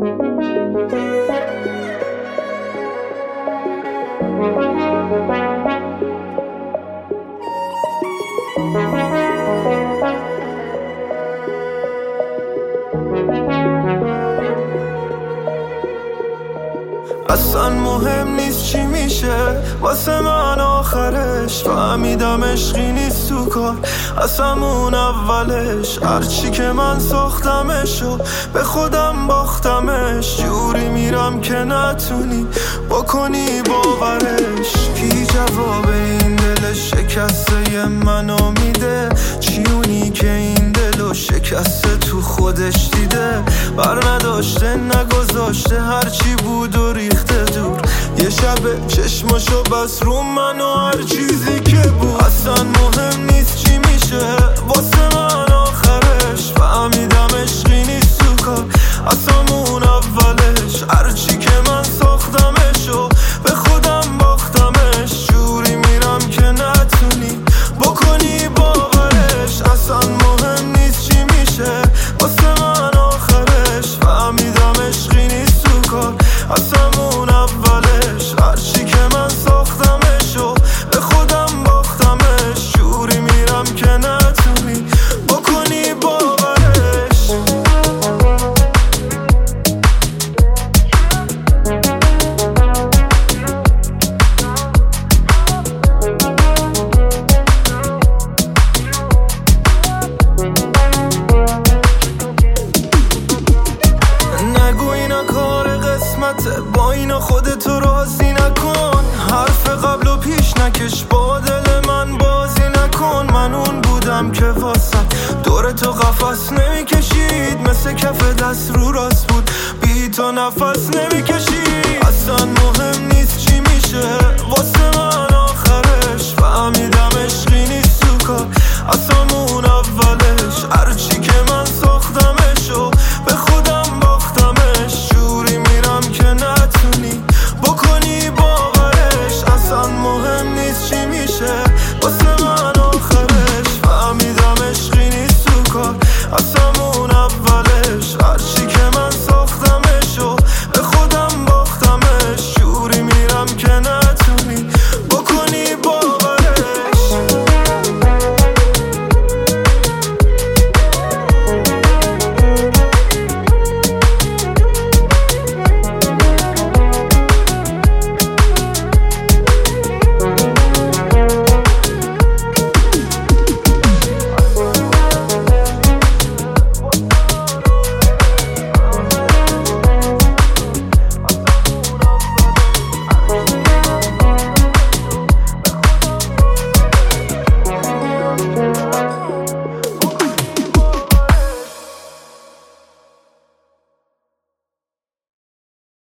اصلا مهم نیست چی میشه واسه من آخرش، فهمیدم عشقی نیست تو کار از همون اولش. هرچی که من ساختمش و به خودم باختمش، جوری میرم که نتونی بکنی باورش. کی جواب این دل شکسته منو میده؟ چی اونی که این دلو شکسته تو خودش دیده؟ بر نداشته نگذاشته هرچی بود و ریخته دور. یه شب چشماشو بس رو من و هر چیزی که بود. اصلا مهم نیست چی میشه واسه من آخرش، فهمیدم عشقی نیست تو کار از همون اولش. هرچی که من ساختمش و به خودم باختمش، جوری میرم که نتونی بکنی باورش. اصلا مهم نیست چی میشه واسه من آخرش، فهمیدم عشقی نیست تو کار از همون اولش. هرچی که من ساختمش و به خودم باختمش، جوری میرم که نتونی بکنی باورش. نگو اینا کار قسمته، با اینا خودتو راضی نکن. حرف قبل و پیش نکش، با دل من بازی نکن. من اون بودم که واسه دور تو قفس نمیکشید، مثل کف دست رو راست بود بی تو نفس نمیکشید. اصلا مهم نیست چی میشه واسه